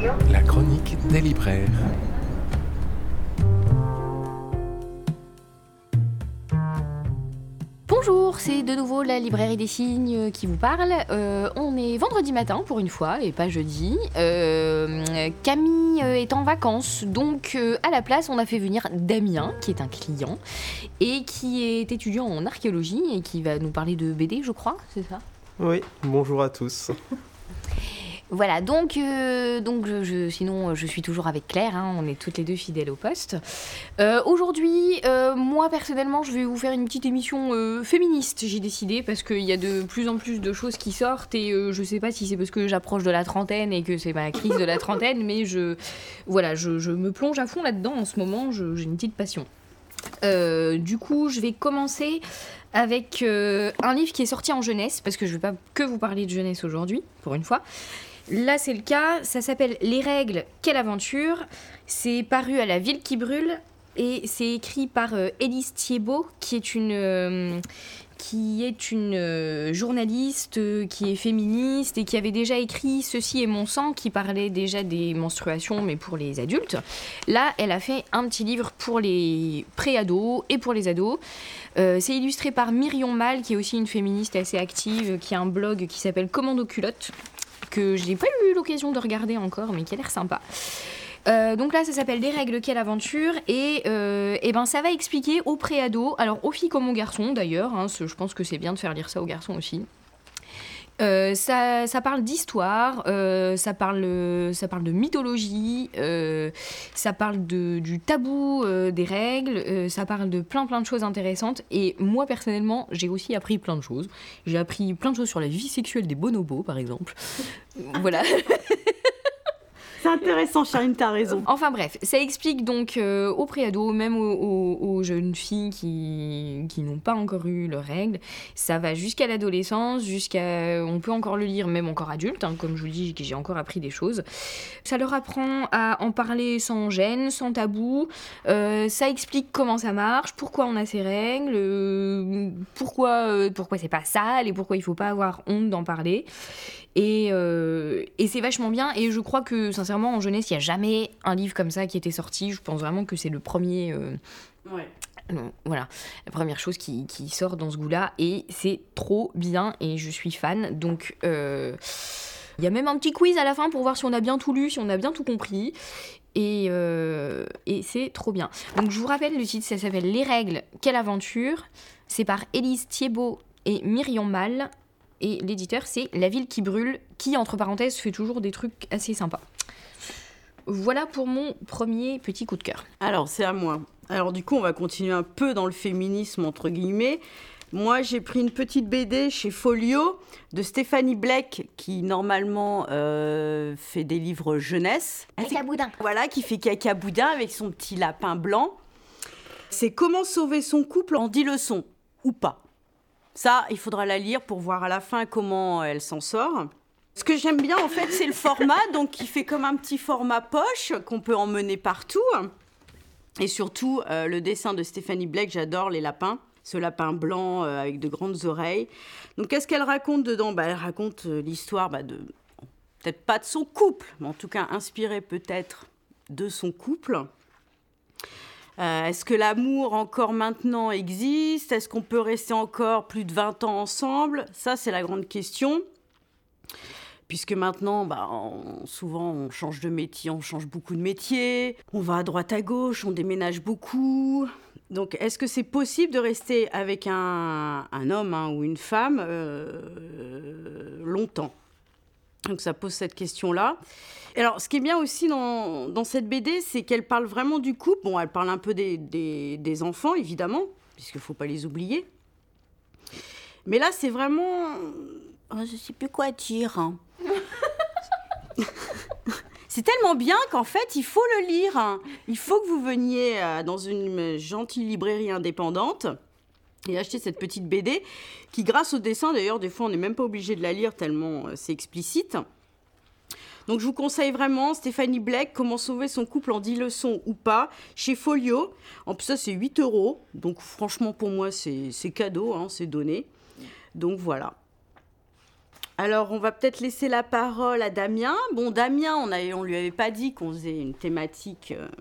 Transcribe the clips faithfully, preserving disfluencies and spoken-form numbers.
La chronique des libraires. Bonjour, c'est de nouveau la librairie des signes qui vous parle. Euh, on est vendredi matin pour une fois et pas jeudi. Euh, Camille est en vacances, donc euh, à la place on a fait venir Damien, qui est un client et qui est étudiant en archéologie et qui va nous parler de B D, je crois, c'est ça ? Oui, bonjour à tous. Voilà, donc, euh, donc je, je, sinon je suis toujours avec Claire, hein, on est toutes les deux fidèles au poste. Euh, aujourd'hui, euh, moi personnellement, je vais vous faire une petite émission euh, féministe, j'ai décidé, parce qu'il y a de plus en plus de choses qui sortent et euh, je sais pas si c'est parce que j'approche de la trentaine et que c'est ma crise de la trentaine, mais je, voilà, je, je me plonge à fond là-dedans en ce moment, je, j'ai une petite passion. Euh, du coup, je vais commencer avec euh, un livre qui est sorti en jeunesse, parce que je ne vais pas que vous parler de jeunesse aujourd'hui, pour une fois. Là, c'est le cas, ça s'appelle « Les règles, quelle aventure !» C'est paru à La Ville qui brûle et c'est écrit par euh, Élise Thiebaud, qui est une, euh, qui est une euh, journaliste euh, qui est féministe et qui avait déjà écrit « Ceci est mon sang » qui parlait déjà des menstruations, mais pour les adultes. Là, elle a fait un petit livre pour les pré-ados et pour les ados. Euh, c'est illustré par Myrion Mal, qui est aussi une féministe assez active, qui a un blog qui s'appelle « Commando culotte », que je n'ai pas eu l'occasion de regarder encore, mais qui a l'air sympa. Euh, donc là, ça s'appelle « Des règles, quelle aventure !» et, euh, et ben, ça va expliquer aux pré-ados, alors aux filles comme aux garçons d'ailleurs, hein, je pense que c'est bien de faire lire ça aux garçons aussi. Euh, ça, ça parle d'histoire, euh, ça, parle, ça parle de mythologie, euh, ça parle de, du tabou euh, des règles, euh, ça parle de plein plein de choses intéressantes. Et moi personnellement, j'ai aussi appris plein de choses. J'ai appris plein de choses sur la vie sexuelle des bonobos, par exemple. Voilà. C'est intéressant, Charline, t'as raison. Enfin bref, ça explique donc euh, aux préados, même aux, aux, aux jeunes filles qui, qui n'ont pas encore eu leurs règles. Ça va jusqu'à l'adolescence, jusqu'à... On peut encore le lire, même encore adulte, hein, comme je vous le dis, j'ai encore appris des choses. Ça leur apprend à en parler sans gêne, sans tabou. Euh, ça explique comment ça marche, pourquoi on a ces règles, euh, pourquoi, euh, pourquoi c'est pas sale et pourquoi il faut pas avoir honte d'en parler. Et, euh, et c'est vachement bien. Et je crois que, sincèrement, en jeunesse, il n'y a jamais un livre comme ça qui était sorti. Je pense vraiment que c'est le premier... Euh, ouais. Non, voilà, la première chose qui, qui sort dans ce goût-là. Et c'est trop bien et je suis fan. Donc, euh, il y a même un petit quiz à la fin pour voir si on a bien tout lu, si on a bien tout compris. Et, euh, et c'est trop bien. Donc, je vous rappelle le titre, ça s'appelle « Les règles, quelle aventure !» C'est par Élise Thiebaud et Myrion Mal. Et l'éditeur, c'est La Ville qui brûle, qui, entre parenthèses, fait toujours des trucs assez sympas. Voilà pour mon premier petit coup de cœur. Alors, c'est à moi. Alors, du coup, on va continuer un peu dans le féminisme, entre guillemets. Moi, j'ai pris une petite B D chez Folio de Stéphanie Bleck, qui, normalement, euh, fait des livres jeunesse. Caca Boudin. Voilà, qui fait Caca Boudin avec son petit lapin blanc. C'est « Comment sauver son couple en dix leçons » ou pas. Ça, il faudra la lire pour voir à la fin comment elle s'en sort. Ce que j'aime bien, en fait, c'est le format, donc il fait comme un petit format poche qu'on peut emmener partout. Et surtout, euh, le dessin de Stéphanie Bleck, j'adore les lapins. Ce lapin blanc euh, avec de grandes oreilles. Donc, qu'est-ce qu'elle raconte dedans ? Bah, elle raconte euh, l'histoire bah, de... Peut-être pas de son couple, mais en tout cas inspirée peut-être de son couple. Euh, est-ce que l'amour encore maintenant existe ? Est-ce qu'on peut rester encore plus de vingt ans ensemble ? Ça, c'est la grande question. Puisque maintenant, bah, on, souvent, on change de métier, on change beaucoup de métiers, on va à droite à gauche, on déménage beaucoup. Donc, est-ce que c'est possible de rester avec un, un homme hein, ou une femme euh, longtemps ? Donc, ça pose cette question-là. Alors, ce qui est bien aussi dans, dans cette B D, c'est qu'elle parle vraiment du couple. Bon, elle parle un peu des, des, des enfants, évidemment, puisqu'il ne faut pas les oublier. Mais là, c'est vraiment... Oh, je ne sais plus quoi dire. Hein. C'est tellement bien qu'en fait, il faut le lire. Hein. Il faut que vous veniez euh, dans une gentille librairie indépendante et acheter cette petite B D qui, grâce au dessin, d'ailleurs, des fois, on n'est même pas obligé de la lire tellement euh, c'est explicite. Donc, je vous conseille vraiment Stéphanie Bleck, Comment sauver son couple en dix leçons ou pas, chez Folio. En plus, ça, c'est huit euros. Donc, franchement, pour moi, c'est, c'est cadeau, hein, c'est donné. Donc, voilà. Alors, on va peut-être laisser la parole à Damien. Bon, Damien, on ne on lui avait pas dit qu'on faisait une thématique euh,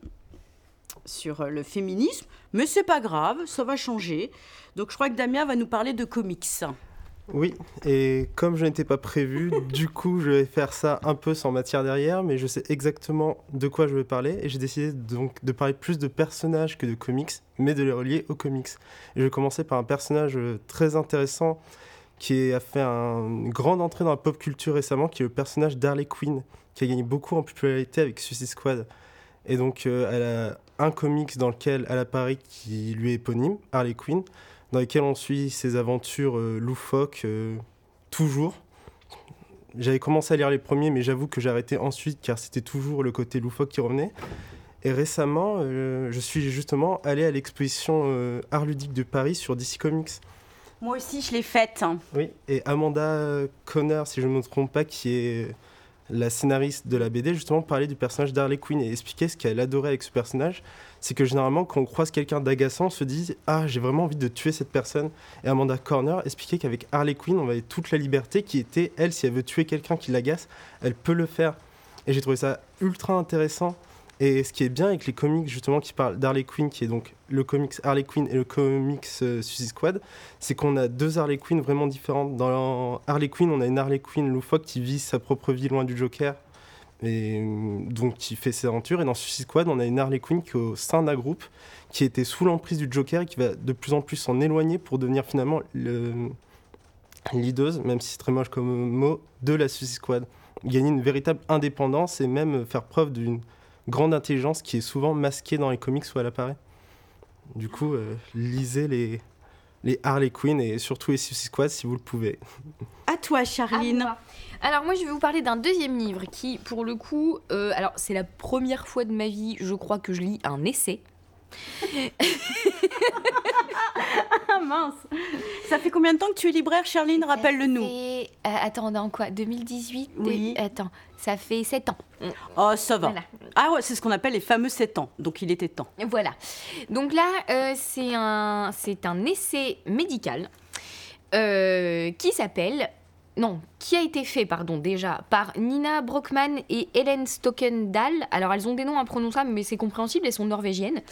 sur le féminisme, mais c'est pas grave, ça va changer. Donc, je crois que Damien va nous parler de comics. Oui, et comme je n'étais pas prévu, du coup, je vais faire ça un peu sans matière derrière, mais je sais exactement de quoi je vais parler, et j'ai décidé donc de parler plus de personnages que de comics, mais de les relier aux comics. Et je vais commencer par un personnage très intéressant qui a fait un- une grande entrée dans la pop culture récemment, qui est le personnage d'Harley Quinn, qui a gagné beaucoup en popularité avec Suicide Squad. Et donc, euh, elle a un comics dans lequel elle apparaît qui lui est éponyme, Harley Quinn, dans lequel on suit ses aventures euh, loufoques, euh, toujours. J'avais commencé à lire les premiers, mais j'avoue que j'ai arrêté ensuite, car c'était toujours le côté loufoque qui revenait. Et récemment, euh, je suis justement allé à l'exposition euh, Art Ludique de Paris sur D C Comics. Moi aussi, je l'ai faite. Oui, et Amanda Conner, si je ne me trompe pas, qui est la scénariste de la B D, justement parlait du personnage d'Harley Quinn et expliquait ce qu'elle adorait avec ce personnage. C'est que généralement, quand on croise quelqu'un d'agaçant, on se dit « Ah, j'ai vraiment envie de tuer cette personne ». Et Amanda Conner expliquait qu'avec Harley Quinn, on avait toute la liberté qui était, elle, si elle veut tuer quelqu'un qui l'agace, elle peut le faire. Et j'ai trouvé ça ultra intéressant. Et ce qui est bien avec les comics, justement, qui parlent d'Harley Quinn, qui est donc le comics Harley Quinn et le comics euh, Suicide Squad, c'est qu'on a deux Harley Quinn vraiment différentes. Dans Harley Quinn, on a une Harley Quinn loufoque qui vit sa propre vie loin du Joker, et euh, donc qui fait ses aventures. Et dans Suicide Squad, on a une Harley Quinn qui est au sein d'un groupe, qui était sous l'emprise du Joker et qui va de plus en plus s'en éloigner pour devenir finalement le leaduse, même si c'est très moche comme mot, de la Suicide Squad. Gagner une véritable indépendance et même faire preuve d'une grande intelligence qui est souvent masquée dans les comics où elle apparaît. Du coup, euh, lisez les, les Harley Quinn et surtout les Suicide Squad si vous le pouvez. À toi, Charline. À moi. Alors moi je vais vous parler d'un deuxième livre qui pour le coup, euh, alors c'est la première fois de ma vie je crois que je lis un essai. Ah mince. Ça fait combien de temps que tu es libraire, Charline? Rappelle-le-nous. Et, euh, attends, dans quoi deux mille dix-huit Oui. de- Attends, ça fait sept ans. Oh, ça va. Voilà. Ah ouais, c'est ce qu'on appelle les fameux sept ans. Donc il était temps. Voilà. Donc là, euh, c'est un, c'est un essai médical euh, qui s'appelle... Non, qui a été fait, pardon, déjà, par Nina Brockman et Helen Stockendal. Alors, elles ont des noms imprononçables, mais c'est compréhensible, elles sont norvégiennes.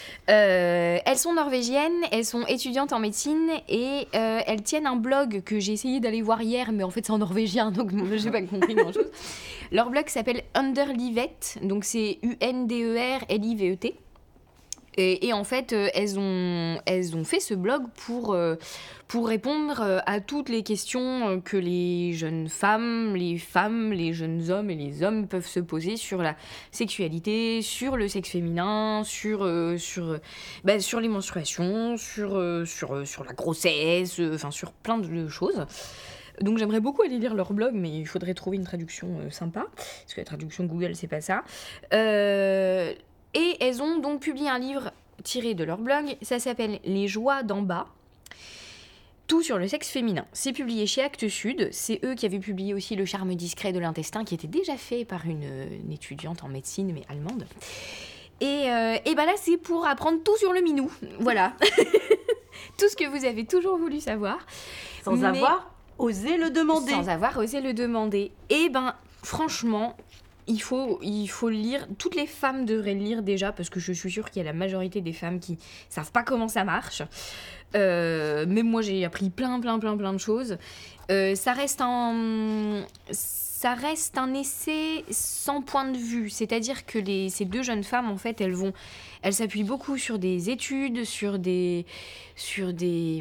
Euh, elles sont norvégiennes, elles sont étudiantes en médecine et euh, elles tiennent un blog que j'ai essayé d'aller voir hier, mais en fait c'est en norvégien, donc j'ai pas compris grand-chose. Leur blog s'appelle Underlivet, donc c'est U N D E R L I V E T. Et, et en fait, euh, elles, ont, elles ont fait ce blog pour, euh, pour répondre euh, à toutes les questions euh, que les jeunes femmes, les femmes, les jeunes hommes et les hommes peuvent se poser sur la sexualité, sur le sexe féminin, sur, euh, sur, euh, bah, sur les menstruations, sur, euh, sur, euh, sur la grossesse, euh, enfin sur plein de choses. Donc j'aimerais beaucoup aller lire leur blog, mais il faudrait trouver une traduction euh, sympa, parce que la traduction Google, c'est pas ça. Euh... Et elles ont donc publié un livre tiré de leur blog, ça s'appelle Les joies d'en bas, tout sur le sexe féminin. C'est publié chez Actes Sud, c'est eux qui avaient publié aussi Le charme discret de l'intestin, qui était déjà fait par une, une étudiante en médecine, mais allemande. Et, euh, et ben là, c'est pour apprendre tout sur le minou, voilà. Tout ce que vous avez toujours voulu savoir. Sans mais avoir osé le demander. Sans avoir osé le demander. Et ben, franchement... Il faut, il faut le lire. Toutes les femmes devraient le lire déjà, parce que je suis sûre qu'il y a la majorité des femmes qui savent pas comment ça marche. Euh, même moi, j'ai appris plein, plein, plein, plein de choses. Euh, ça reste un, ça reste un essai sans point de vue. C'est-à-dire que les, ces deux jeunes femmes, en fait, elles vont, elles s'appuient beaucoup sur des études, sur des, sur des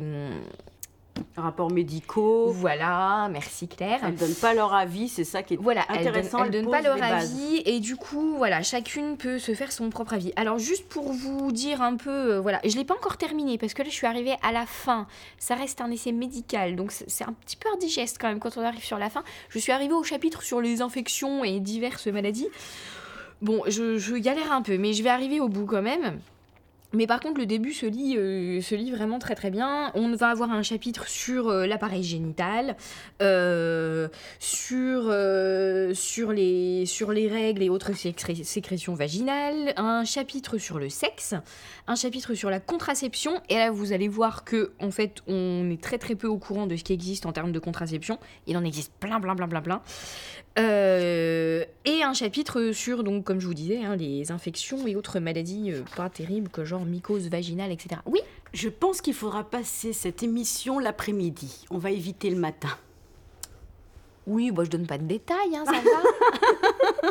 rapports médicaux. Voilà, merci Claire. Elles ne donnent pas leur avis, c'est ça qui est voilà, intéressant. Elles ne donnent, elles donnent pas leur leur avis et du coup, voilà, chacune peut se faire son propre avis. Alors juste pour vous dire un peu, euh, voilà, je ne l'ai pas encore terminé parce que là je suis arrivée à la fin. Ça reste un essai médical, donc c'est, c'est un petit peu indigeste quand même quand on arrive sur la fin. Je suis arrivée au chapitre sur les infections et diverses maladies. Bon, je, je galère un peu, mais je vais arriver au bout quand même. Mais par contre, le début se lit, euh, se lit vraiment très très bien. On va avoir un chapitre sur euh, l'appareil génital, euh, sur, euh, sur, les, sur les règles et autres sécré- sécrétions vaginales, un chapitre sur le sexe, un chapitre sur la contraception. Et là, vous allez voir que en fait, on est très très peu au courant de ce qui existe en termes de contraception. Il en existe plein, plein, plein, plein, plein. Euh, et un chapitre sur, donc, comme je vous disais, hein, les infections et autres maladies euh, pas terribles que genre mycose vaginale, et cetera. Oui, Je pense qu'il faudra passer cette émission l'après-midi. On va éviter le matin. oui, bah, je donne pas de détails, hein, ça va.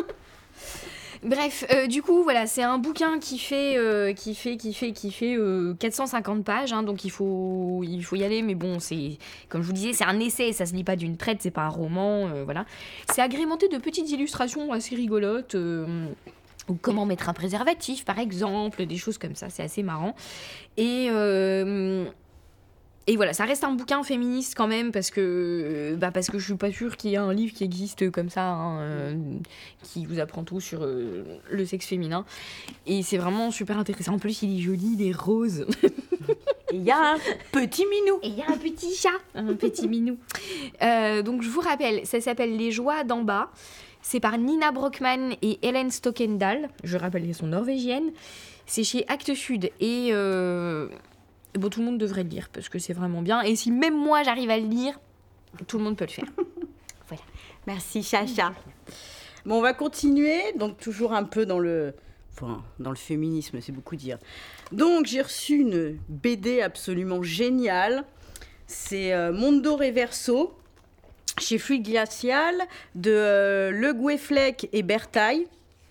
Bref, euh, du coup, voilà, c'est un bouquin qui fait, euh, qui fait, qui fait, qui fait euh, quatre cent cinquante pages, hein, donc il faut, il faut y aller. Mais bon, c'est, comme je vous disais, c'est un essai, ça se lit pas d'une traite, c'est pas un roman, euh, voilà. C'est agrémenté de petites illustrations assez rigolotes. Euh, ou comment mettre un préservatif, par exemple, des choses comme ça, c'est assez marrant. Et euh, Et voilà, ça reste un bouquin féministe quand même, parce que, bah parce que je suis pas sûre qu'il y ait un livre qui existe comme ça, hein, euh, qui vous apprend tout sur euh, le sexe féminin. Et c'est vraiment super intéressant. En plus, il est joli, il est rose. Il y a un petit minou. Et il y a un petit chat, un petit minou. Euh, donc je vous rappelle, ça s'appelle Les Joies d'en bas. C'est par Nina Brockman et Helen Stockendal. Je rappelle qu'elles sont norvégiennes. C'est chez Actes Sud. Et... Euh, Bon, tout le monde devrait le lire parce que c'est vraiment bien. Et si même moi j'arrive à le lire, tout le monde peut le faire. Voilà. Merci, Chacha. Bon, on va continuer. Donc, toujours un peu dans le, enfin, dans le féminisme, c'est beaucoup dire. Donc, j'ai reçu une B D absolument géniale. C'est euh, Mondo Reverso, chez Fluide Glacial, de euh, Le Gouefleck et Bertaille.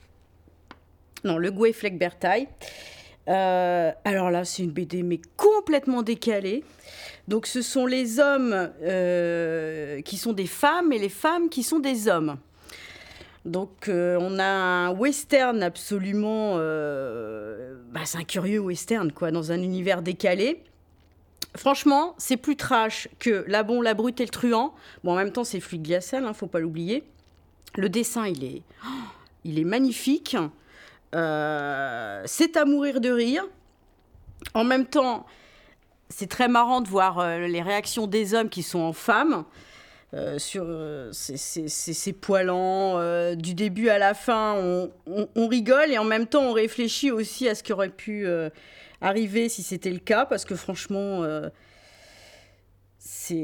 Non, Le Gouefleck Bertaille. Euh, alors là, c'est une B D mais complètement décalée. Donc, ce sont les hommes euh, qui sont des femmes et les femmes qui sont des hommes. Donc, euh, on a un western absolument... Euh, bah, c'est un curieux western, quoi, dans un univers décalé. Franchement, c'est plus trash que La Bon, la Brute et le Truand. Bon, en même temps, c'est Fluide Glacial, hein, faut pas l'oublier. Le dessin, il est, oh, il est magnifique. Euh, c'est à mourir de rire. En même temps, c'est très marrant de voir euh, les réactions des hommes qui sont en femmes euh, sur euh, ces, ces, ces, ces poilants. Euh, du début à la fin, on, on, on rigole et en même temps, on réfléchit aussi à ce qui aurait pu euh, arriver si c'était le cas, parce que franchement, euh, c'est...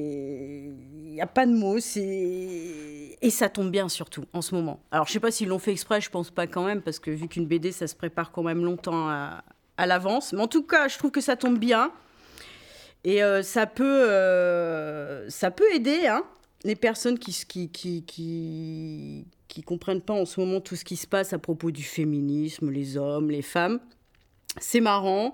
il n'y a pas de mots, c'est... et ça tombe bien surtout en ce moment. Alors je sais pas s'ils l'ont fait exprès, je pense pas quand même, parce que vu qu'une B D ça se prépare quand même longtemps à, à l'avance, mais en tout cas je trouve que ça tombe bien et euh, ça peut euh, ça peut aider hein, les personnes qui qui qui qui qui comprennent pas en ce moment tout ce qui se passe à propos du féminisme, les hommes, les femmes. C'est marrant.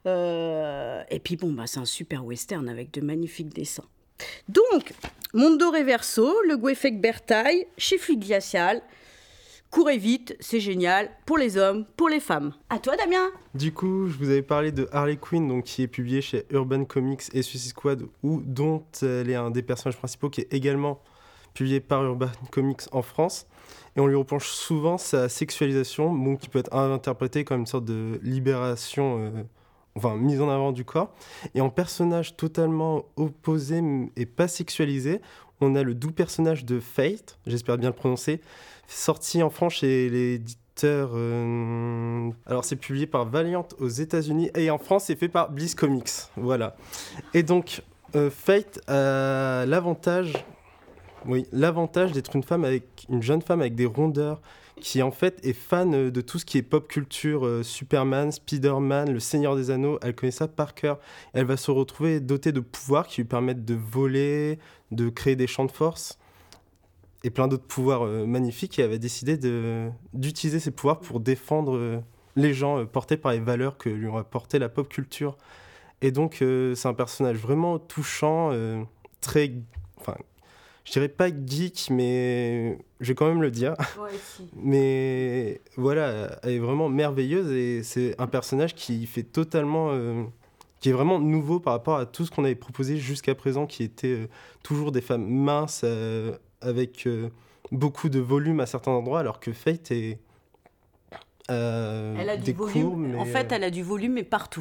Euh, et puis, bon, bah, c'est un super western avec de magnifiques dessins. Donc, Mondo Reverso, Le Gouefleck Bertaille, chez Fluide Glacial. Courez vite, c'est génial, pour les hommes, pour les femmes. À toi, Damien. Du coup, je vous avais parlé de Harley Quinn, donc, qui est publié chez Urban Comics et Suicide Squad, où, dont elle est un des personnages principaux, qui est également publié par Urban Comics en France. Et on lui reproche souvent sa sexualisation, bon, qui peut être interprétée comme une sorte de libération, euh, enfin mise en avant du corps. Et en personnage totalement opposé et pas sexualisé, on a le doux personnage de Fate, j'espère bien le prononcer, sorti en France chez l'éditeur... Euh... Alors c'est publié par Valiant aux États-Unis et en France c'est fait par Bliss Comics, voilà. Et donc euh, Fate a l'avantage... Oui, l'avantage d'être une femme avec une jeune femme avec des rondeurs qui en fait est fan de tout ce qui est pop culture, euh, Superman, Spider-Man, le Seigneur des Anneaux, elle connaît ça par cœur. Elle va se retrouver dotée de pouvoirs qui lui permettent de voler, de créer des champs de force et plein d'autres pouvoirs euh, magnifiques, et elle va décider de, d'utiliser ces pouvoirs pour défendre euh, les gens euh, portés par les valeurs que lui a apporté la pop culture. Et donc euh, c'est un personnage vraiment touchant, euh, très... Enfin, je dirais pas geek, mais je vais quand même le dire. Ouais, si. Mais voilà, elle est vraiment merveilleuse et c'est un personnage qui fait totalement, euh, qui est vraiment nouveau par rapport à tout ce qu'on avait proposé jusqu'à présent, qui était euh, toujours des femmes minces euh, avec euh, beaucoup de volume à certains endroits, alors que Fate est Euh, Elle a du des volume. cours, mais, En fait, euh, elle a du volume, mais partout.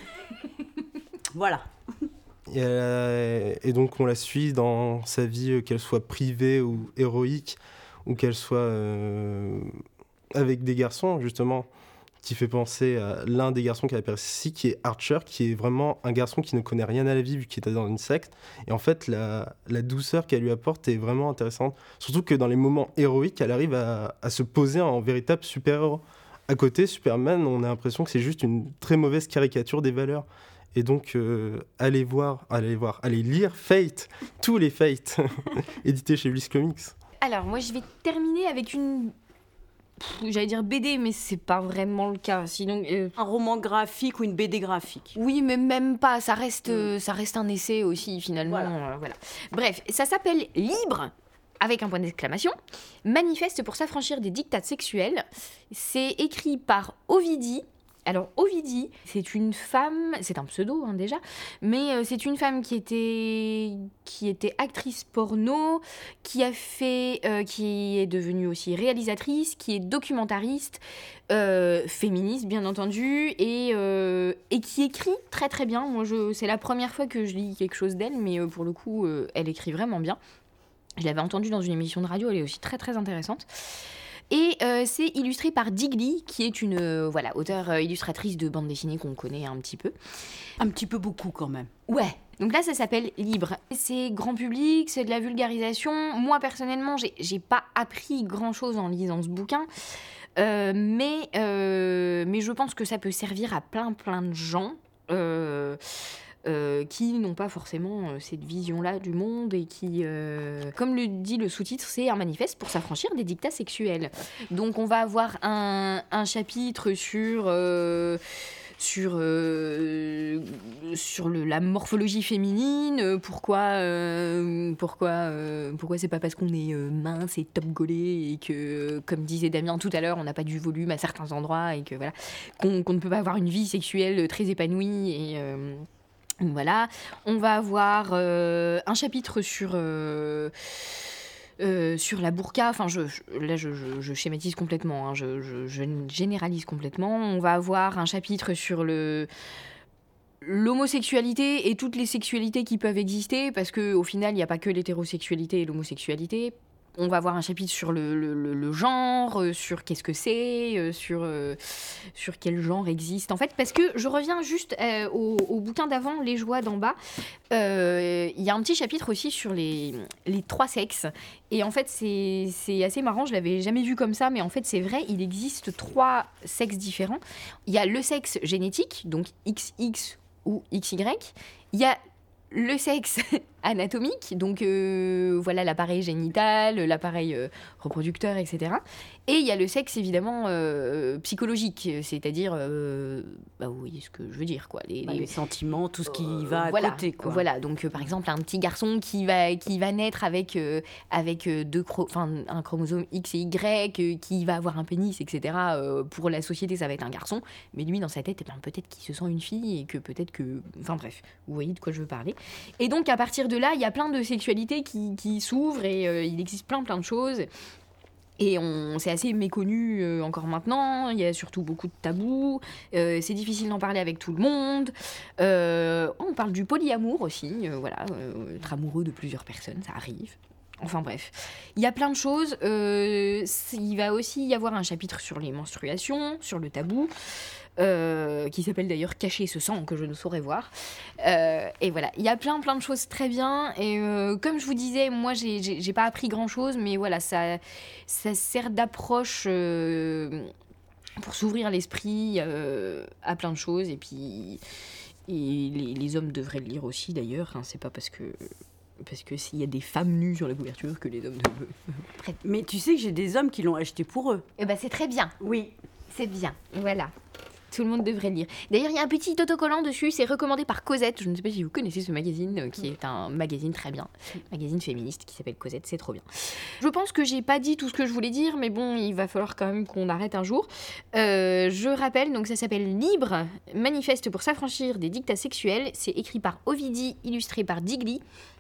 Voilà. Et, elle a- et donc on la suit dans sa vie, euh, qu'elle soit privée ou héroïque, ou qu'elle soit euh, avec des garçons, justement, qui fait penser à l'un des garçons qu'elle apprécie, qui est Archer, qui est vraiment un garçon qui ne connaît rien à la vie, vu qu'il était dans une secte. Et en fait, la, la douceur qu'elle lui apporte est vraiment intéressante. Surtout que dans les moments héroïques, elle arrive à, à se poser en véritable super-héros. À côté, Superman, on a l'impression que c'est juste une très mauvaise caricature des valeurs. Et donc, euh, allez voir, allez voir, allez lire Fate, tous les Fate, édités chez Bliss Comics. Alors, moi, je vais terminer avec une... Pff, j'allais dire B D, mais c'est pas vraiment le cas. Sinon, euh, Un roman graphique ou une B D graphique. oui, mais même pas. Ça reste, euh, ça reste un essai aussi, finalement. Voilà. euh, voilà. Bref, ça s'appelle Libre, avec un point d'exclamation. Manifeste pour s'affranchir des dictats sexuels. C'est écrit par Ovidie. Alors, Ovidie, c'est une femme, c'est un pseudo hein, déjà, mais euh, c'est une femme qui était, qui était actrice porno, qui a fait, euh, qui est devenue aussi réalisatrice, qui est documentariste, euh, féministe bien entendu, et, euh, et qui écrit très très bien. Moi, je, c'est la première fois que je lis quelque chose d'elle, mais euh, pour le coup, euh, elle écrit vraiment bien. Je l'avais entendue dans une émission de radio, elle est aussi très très intéressante. Et euh, c'est illustré par Digli, qui est une euh, voilà, auteure euh, illustratrice de bande dessinée qu'on connaît un petit peu. Un petit peu beaucoup quand même. Ouais, donc là ça s'appelle Libre. C'est grand public, c'est de la vulgarisation. Moi personnellement, j'ai, j'ai pas appris grand chose en lisant ce bouquin. Euh, mais, euh, mais je pense que ça peut servir à plein plein de gens. Euh, Euh, qui n'ont pas forcément euh, cette vision-là du monde et qui, euh, comme le dit le sous-titre, c'est un manifeste pour s'affranchir des dictats sexuels. Donc on va avoir un, un chapitre sur... Euh, sur, euh, sur le, la morphologie féminine, euh, pourquoi, euh, pourquoi, euh, pourquoi c'est pas parce qu'on est euh, mince et top gaulé et que, comme disait Damien tout à l'heure, on n'a pas du volume à certains endroits et que voilà, qu'on, qu'on ne peut pas avoir une vie sexuelle très épanouie et... Euh, Voilà, on va avoir euh, un chapitre sur, euh, euh, sur la burqa. Enfin, je, je, là, je, je, je schématise complètement, hein, je, je, je généralise complètement. On va avoir un chapitre sur le, l'homosexualité et toutes les sexualités qui peuvent exister, parce qu'au final, il n'y a pas que l'hétérosexualité et l'homosexualité. On va avoir un chapitre sur le, le, le, le genre, euh, sur qu'est-ce que c'est, euh, sur, euh, sur quel genre existe. En fait, parce que je reviens juste euh, au, au bouquin d'avant, Les Joies d'en bas. Il euh, y a un petit chapitre aussi sur les, les trois sexes. Et en fait, c'est, c'est assez marrant, je l'avais jamais vu comme ça, mais en fait, c'est vrai, il existe trois sexes différents. Il y a le sexe génétique, donc X X ou X Y. Il y a le sexe anatomique, donc euh, voilà l'appareil génital, l'appareil euh, reproducteur, et cetera. Et il y a le sexe évidemment euh, psychologique, c'est-à-dire, euh, bah vous voyez ce que je veux dire, quoi. Les, Bah, les... les sentiments, tout ce qui Euh, va à voilà, côté, quoi. Voilà, donc euh, par exemple un petit garçon qui va, qui va naître avec, euh, avec euh, deux chro- un chromosome X et Y, euh, qui va avoir un pénis, et cetera. Euh, pour la société, ça va être un garçon, mais lui dans sa tête, eh ben, peut-être qu'il se sent une fille et que peut-être que... Enfin bref, vous voyez de quoi je veux parler. Et donc à partir de là, il y a plein de sexualités qui, qui s'ouvrent et euh, il existe plein plein de choses. Et on, c'est assez méconnu euh, encore maintenant, il y a surtout beaucoup de tabous, euh, c'est difficile d'en parler avec tout le monde. Euh, on parle du polyamour aussi, euh, voilà, euh, être amoureux de plusieurs personnes, ça arrive. Enfin bref, il y a plein de choses. Euh, il va aussi y avoir un chapitre sur les menstruations, sur le tabou, euh, qui s'appelle d'ailleurs Cacher ce sang que je ne saurais voir. Euh, et voilà, il y a plein plein de choses très bien. Et euh, comme je vous disais, moi j'ai, j'ai, j'ai pas appris grand chose, mais voilà, ça, ça sert d'approche euh, pour s'ouvrir l'esprit euh, à plein de choses. Et puis, et les, les hommes devraient le lire aussi d'ailleurs, hein, c'est pas parce que. Parce que s'il y a des femmes nues sur la couverture que les hommes ne... Mais tu sais que j'ai des hommes qui l'ont acheté pour eux. Eh ben c'est très bien. Oui. C'est bien. Voilà. Tout le monde devrait le lire. D'ailleurs, il y a un petit autocollant dessus, c'est recommandé par Cosette. Je ne sais pas si vous connaissez ce magazine, euh, qui est un magazine très bien. Magazine féministe qui s'appelle Cosette, c'est trop bien. Je pense que j'ai pas dit tout ce que je voulais dire, mais bon, il va falloir quand même qu'on arrête un jour. Euh, je rappelle, donc ça s'appelle Libre, manifeste pour s'affranchir des dictats sexuels. C'est écrit par Ovidie, illustré par Digli.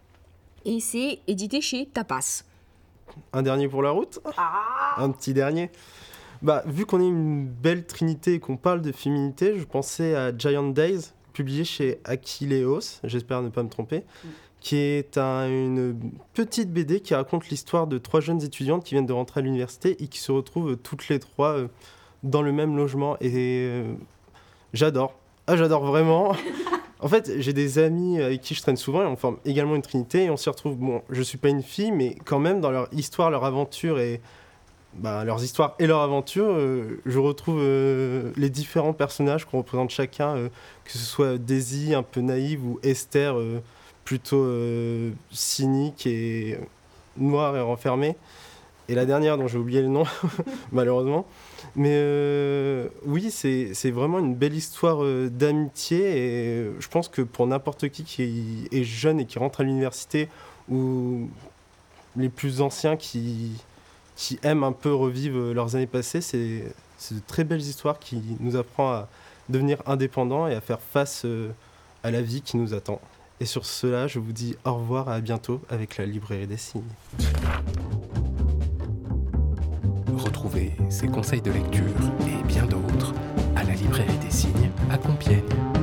Et c'est édité chez Tapas. Un dernier pour la route. Ah Un petit dernier. Bah, vu qu'on est une belle trinité et qu'on parle de féminité, je pensais à Giant Days, publié chez Achilleos, j'espère ne pas me tromper, mm. qui est un, une petite B D qui raconte l'histoire de trois jeunes étudiantes qui viennent de rentrer à l'université et qui se retrouvent toutes les trois euh, dans le même logement. Et euh, j'adore. Ah, j'adore vraiment. En fait, j'ai des amis avec qui je traîne souvent et on forme également une trinité et on s'y retrouve. Bon, je suis pas une fille, mais quand même, dans leur histoire, leur aventure et bah, leurs histoires et leur aventure, euh, je retrouve euh, les différents personnages qu'on représente chacun, euh, que ce soit Daisy, un peu naïve, ou Esther, euh, plutôt euh, cynique et noire et renfermée. Et la dernière, dont j'ai oublié le nom, malheureusement. Mais euh, oui, c'est, c'est vraiment une belle histoire euh, d'amitié. Et je pense que pour n'importe qui qui est jeune et qui rentre à l'université, ou les plus anciens qui, qui aiment un peu revivre leurs années passées, c'est, c'est de très belles histoires qui nous apprennent à devenir indépendants et à faire face euh, à la vie qui nous attend. Et sur cela, je vous dis au revoir et à bientôt avec la Librairie des Signes. Retrouvez ces conseils de lecture et bien d'autres à la Librairie des Signes à Compiègne.